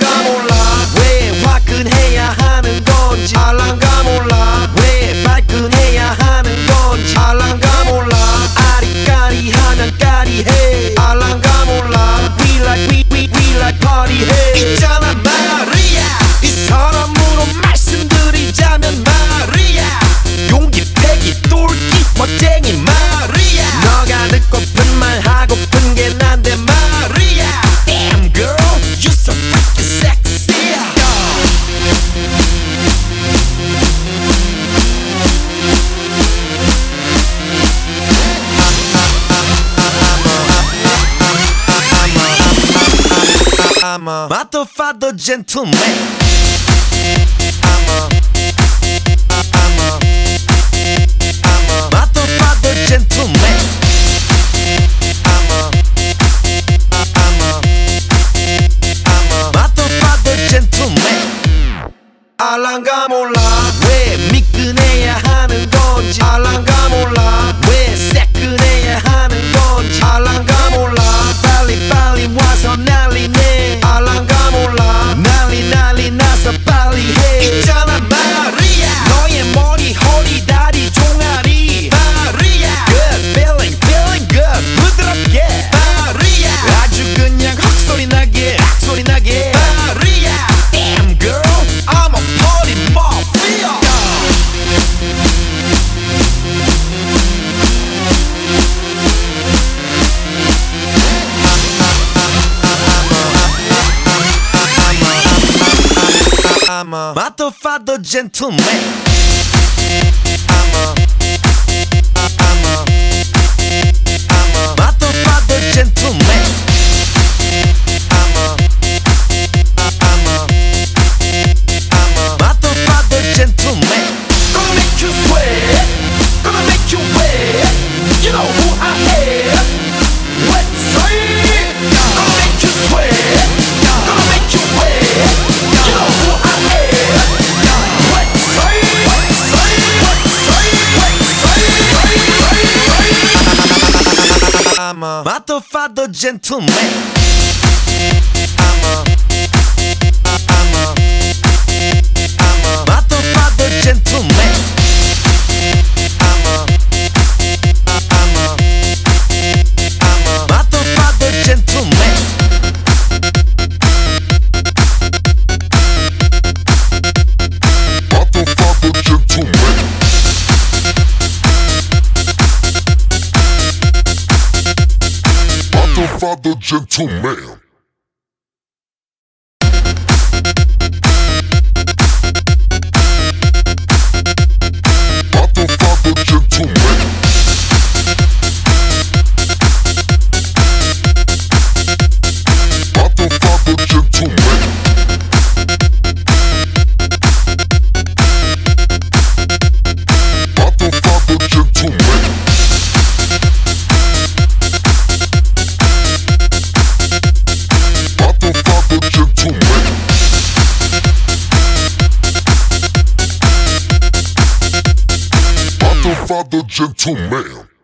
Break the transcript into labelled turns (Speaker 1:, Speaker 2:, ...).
Speaker 1: 알란가 몰라 왜 화끈해야 하는 건지 알란가 몰라 왜 발끈해야 하는 건지 알란가 몰라 아리까리하면 까리해 알란가 몰라 We like party해 있잖아 마리아 이 사람으로 말씀드리자면 마리아 용기 패기 똘끼 멋쟁이 마리아 너가 듣고픈 말 하고픈 게 난데 마리아 Damn girl you so freaking sexy I'm a motherfucker gentleman I'm a motherfucker gentleman I'm a motherfucker gentleman 알란가 몰라 왜 미끈해야 하는 건지 알란가 몰라 왜 새끈해야 하는 건지 알란가 몰라 빨리 와서 난리내 알란가 몰라 난리 나서 빨리 해 있잖아 마리아 너의 머리 허리 다리 종아리 마리아 Good feeling good 부드럽게 마리아 아주 그냥 헉소리 나게 악소리 나게 마리아 Damn girl I'm a party mafia I'm a motherfucker gentleman I'm a motherfucker gentleman I'm a motherfucker gentleman Gonna make you sweat Gonna make you wet You know who I am Wet sweat Gonna make you sweat Gonna make you wet You know who I am Wet sweat Wet sweat I'm a motherfucker gentleman I'm a motherfucker gentleman I'm a motherfucker gentleman motherfucker gentleman motherfucker gentleman Father gentleman